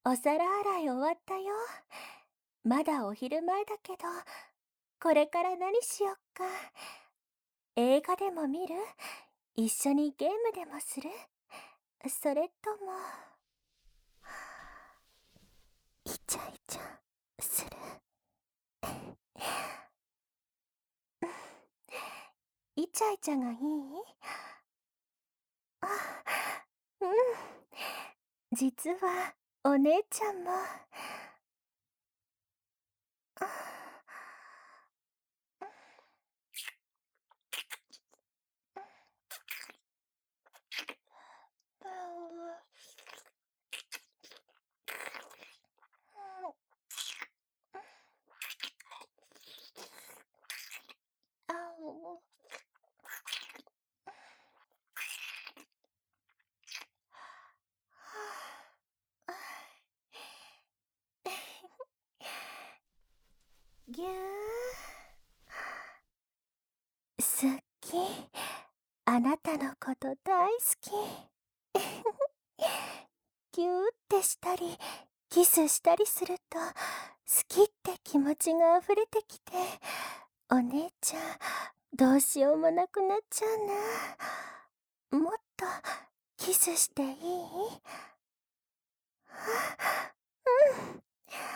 お皿洗い終わったよ。まだお昼前だけど、これから何しよっか。映画でも見る？一緒にゲームでもする？それとも、イチャイチャする？イチャイチャがいい？あ、うん。実は、お姉ちゃんも、あお。ぎゅー。すっき。あなたのこと大好き。ぎゅーってしたり、キスしたりすると、好きって気持ちが溢れてきて、お姉ちゃん、どうしようもなくなっちゃうな。もっと、キスしていい？うん。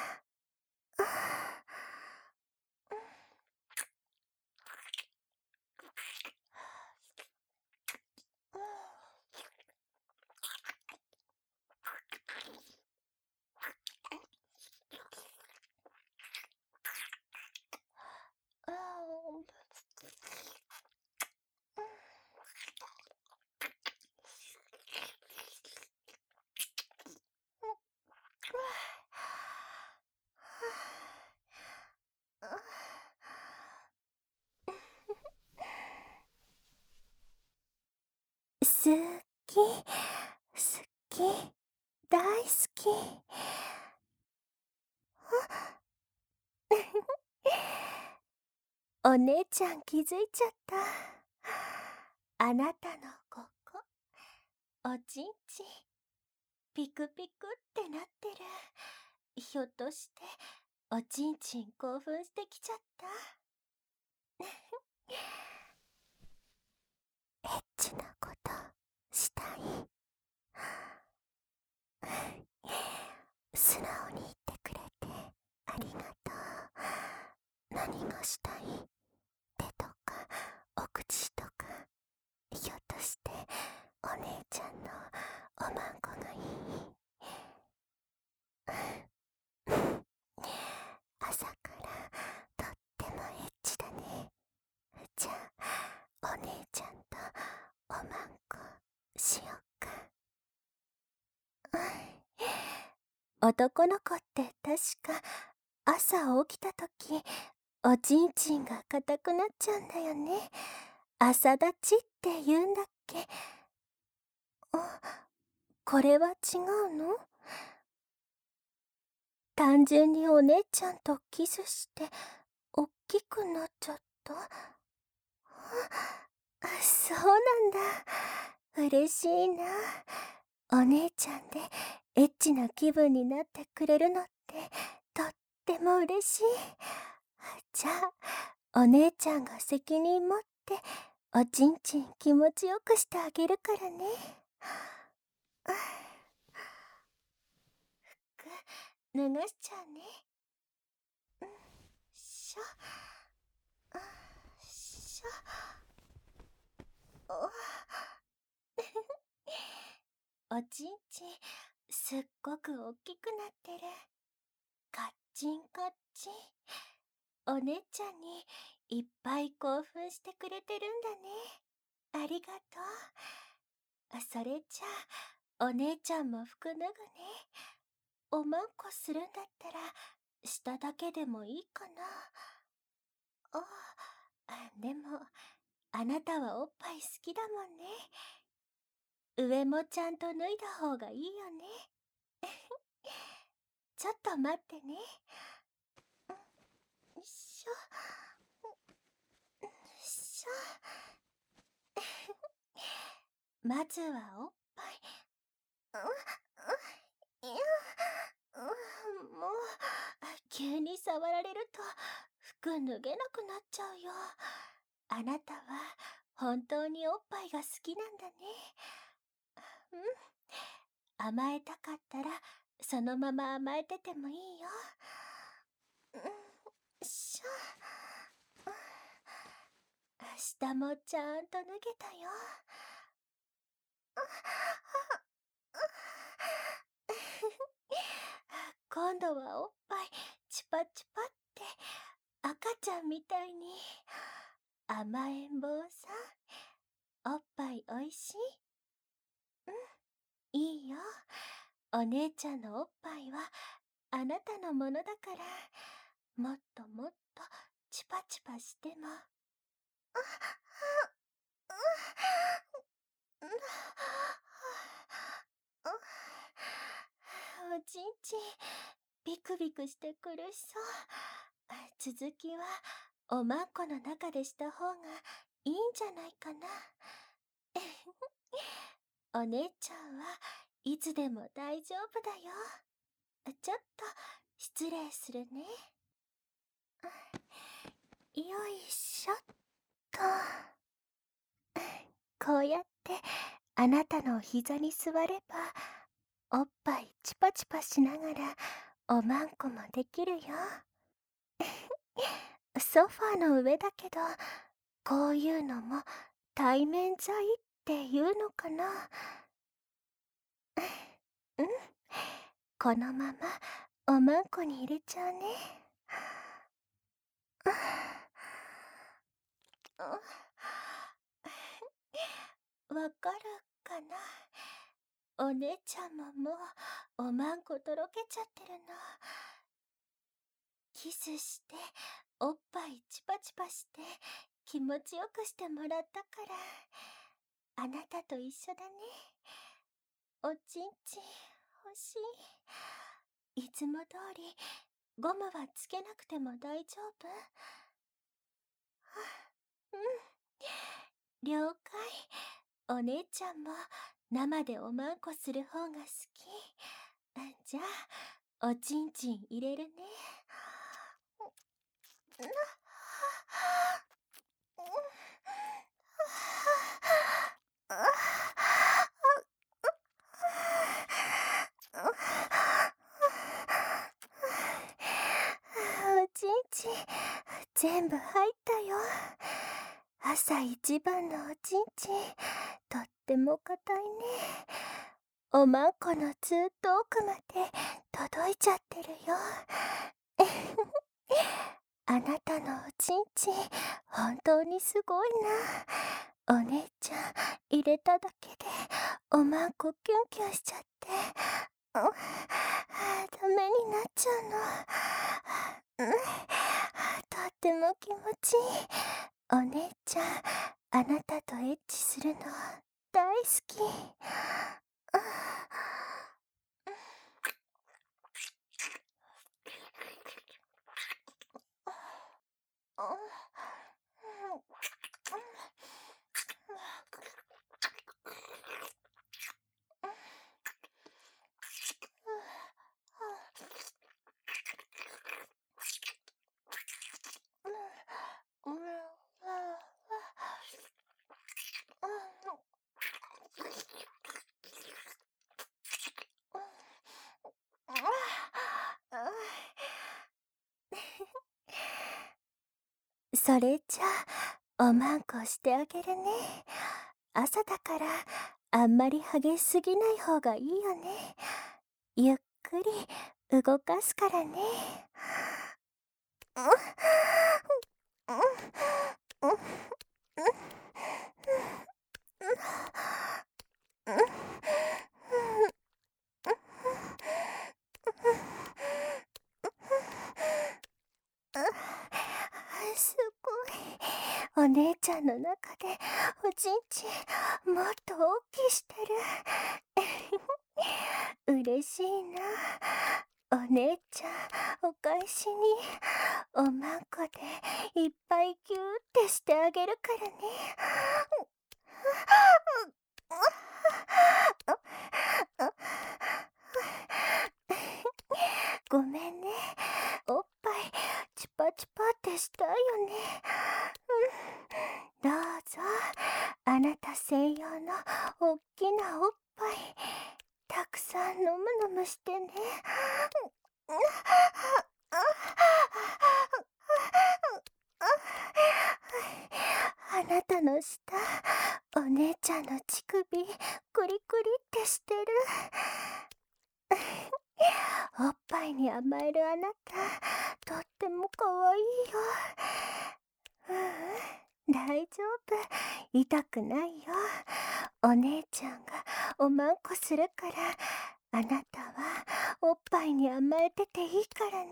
好き、好き、大好き。お姉ちゃん気づいちゃった。あなたのここ、おちんちん、ピクピクってなってる。ひょっとして、おちんちん興奮してきちゃった？エッチなことしたい？素直に言ってくれてありがとう。何がしたい？手とかお口とか、ひょっとしてお姉ちゃんのおまんこがいい？朝からとってもエッチだね。じゃあお姉ちゃんとおまんこしよっか。男の子って確か朝起きた時、おちんちんが硬くなっちゃうんだよね。朝立ちって言うんだっけ？あ、これは違うの？単純にお姉ちゃんとキスしておっきくなっちゃった？そうなんだ。嬉しいな。お姉ちゃんでエッチな気分になってくれるのってとっても嬉しい。じゃあ、お姉ちゃんが責任持っておちんちん気持ちよくしてあげるからね。服脱がしちゃうね。しょ、しょ。おちんちんすっごくおっきくなってる。カッチンカッチン。お姉ちゃんにいっぱい興奮してくれてるんだね。ありがとう。それじゃあ、お姉ちゃんも服脱ぐね。おまんこするんだったら、下だけでもいいかな。でも、あなたはおっぱい好きだもんね。上もちゃんと脱いだ方がいいよね。ちょっと待ってね。よいしょ、よいしょ。まずはおっぱい。うん、うん、いや。 服脱げなくなっちゃうよ。あなたは本当におっぱいが好きなんだね。うん。甘えたかったらそのまま甘えててもいいよ。うん、しょ。下もちゃんと脱げたよ。今度はおっぱいチパチパって赤ちゃんみたいに。甘えん坊さん、おっぱいおいしい？いいよ。お姉ちゃんのおっぱいはあなたのものだから、もっともっとチパチパしても。おちんちん、ビクビクして苦しそう。続きはおまんこの中でした方がいいんじゃないかな。お姉ちゃんはいつでも大丈夫だよ。ちょっと失礼するね。よいしょっと。こうやってあなたの膝に座れば、おっぱいチパチパしながらおまんこもできるよ。ソファーの上だけど、こういうのも対面剤っていうのかな。うん。このままおまんこに入れちゃうね。わかるかな。お姉ちゃんももうおまんことろけちゃってるの。キスしておっぱいチパチパして気持ちよくしてもらったから、あなたと一緒だね。おちんちん欲しい。いつも通りゴムはつけなくても大丈夫？うん、了解。お姉ちゃんも生でおまんこする方が好き。じゃあおちんちん入れるね。おちんちん全部入ったよ。朝一番のおちんちん、とっても硬いね。おまんこのずっと奥まで届いちゃってるよ。あなたのおちんちん本当にすごいな。お姉ちゃん入れただけでおまんこキュンキュンしちゃって、ダメになっちゃうの。とっても気持ちいい。お姉ちゃん、あなたとエッチするの大好き。それじゃあ、おまんこしてあげるね。朝だからあんまり激しすぎない方がいいよね。ゆっくり動かすからね。すごい。お姉ちゃんの中でおちんちんもっと大きしてる。嬉しいな。お姉ちゃん、お返しにおまんこでいっぱいギューってしてあげるからね。ごめんね。おっぱいチパチパってってしたいよね。どうぞ、あなた専用のおっきなおっぱい、たくさんのむのむしてね。あなたの下、お姉ちゃんの乳首、クリクリってしてる。おっぱいに甘えるあなた、とってもかわいいよ。大丈夫。痛くないよ。お姉ちゃんがおまんこするから、あなたはおっぱいに甘えてていいからね。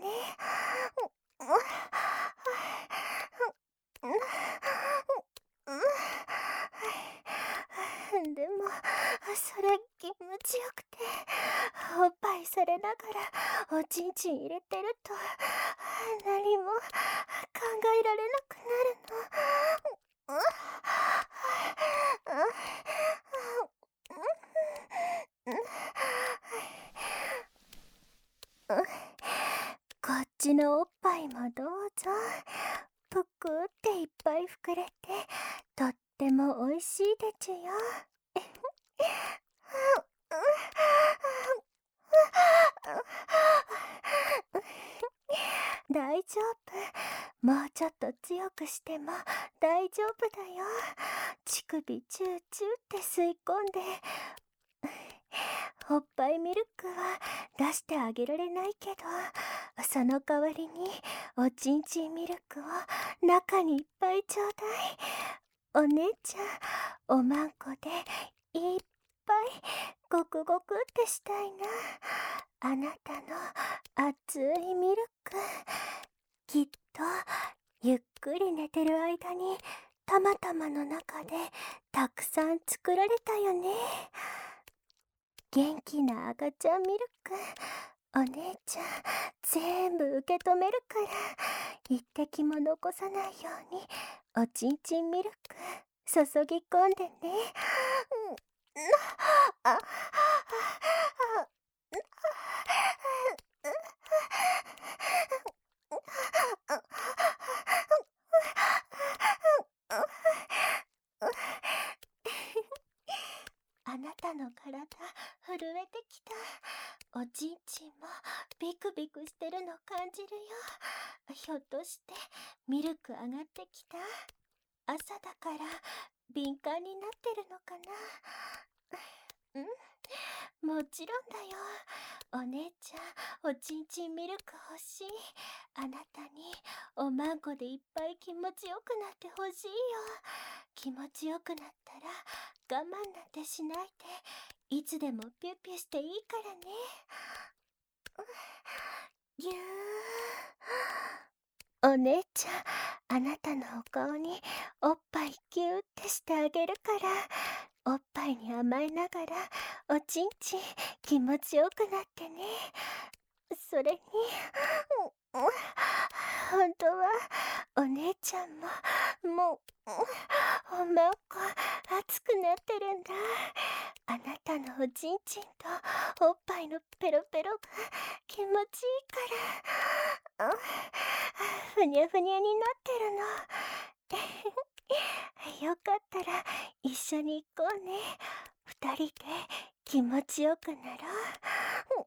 でも、それ気持ちよくて、おっぱいされながらおちんちん入れてると、何も考えられなくなるの。こっちのおっぱいもどうぞ。ぷくっていっぱい膨れて、とってもおいしいでちゅよ。大丈夫。もうちょっと強くしても大丈夫だよ。乳首チューチューって吸い込んで。おっぱいミルクは出してあげられないけど、その代わりにおちんちんミルクを中にいっぱいちょうだい。お姉ちゃん、おまんこでいっぱいごくごくってしたいな。あなたの熱いミルク、きっとゆっくり寝てる間にたまたまの中でたくさん作られたよね。元気な赤ちゃんミルク、お姉ちゃん全部受け止めるから、一滴も残さないようにおちんちんミルク注ぎ込んでね。ああなたの体震えてきた。おちんちんもビクビクしてるの感じるよ。ひょっとしてミルク上がってきた？朝だから敏感になってるのかな。もちろんだよ。お姉ちゃん、おちんちんミルク欲しい。あなたにおまんこでいっぱい気持ちよくなってほしいよ。気持ちよくなったら我慢なんてしないで、いつでもピュッピュしていいからね。ぎゅー。お姉ちゃん、あなたのお顔におっぱいギューってしてあげるから、おっぱいに甘えながらおちんちん気持ちよくなってね。それに、本当はお姉ちゃんもおまんこ熱くなってるんだ。あなたのおちんちんとおっぱいのペロペロが気持ちいいから、ふにゃふにゃになってるの。よかったら一緒に行こうね。二人で気持ちよくなろう。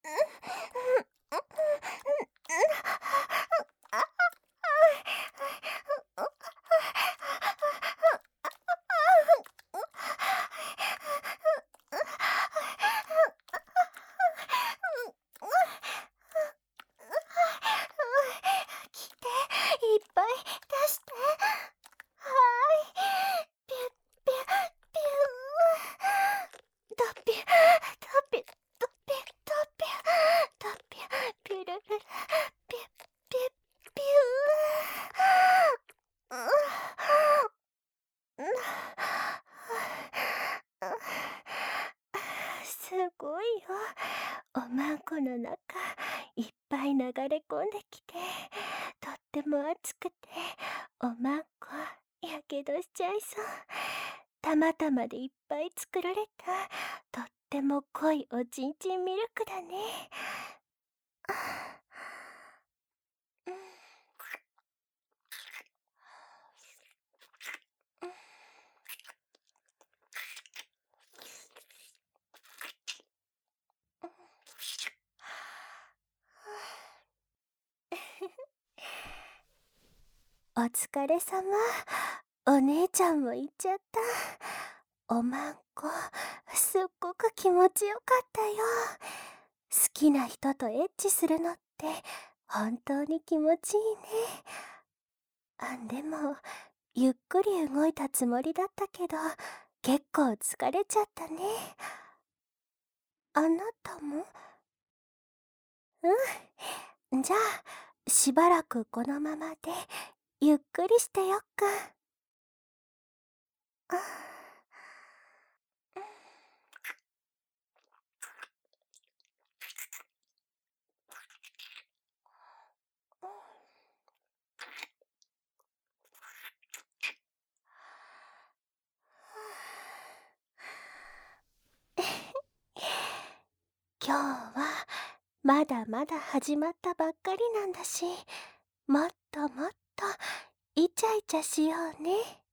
来て、いっぱい出して。はーい。ピュッピュッピュー。ドピュドピュドピュドピュドピュピュルルルピュッピュッピュー。すごいよ。おまんこの中いっぱい流れ込んできて、とっても熱くておまんこやけどしちゃいそう。たまたまでいっぱい作られたとっても濃いおちんちんミルクだね。 お疲れ様。お姉ちゃんも行っちゃった。おまんこ、すっごく気持ちよかったよ。好きな人とエッチするのって本当に気持ちいいね。でも、ゆっくり動いたつもりだったけど、結構疲れちゃったね。あなたも？うん。じゃあ、しばらくこのままで、ゆっくりしてよっか。あ今日はまだまだ始まったばっかりなんだし、もっともっとイチャイチャしようね。